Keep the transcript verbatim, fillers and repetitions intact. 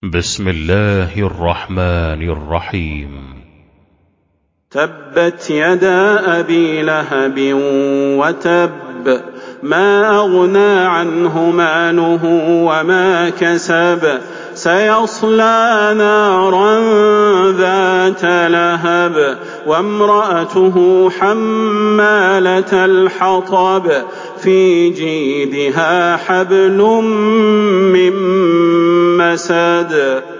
بسم الله الرحمن الرحيم. تبت يدا أبي لهب وتب ما أغنى عنه ماله وما كسب سيصلى نارا ذات لهب وامرأته حمالة الحطب في جيدها حبل من مسد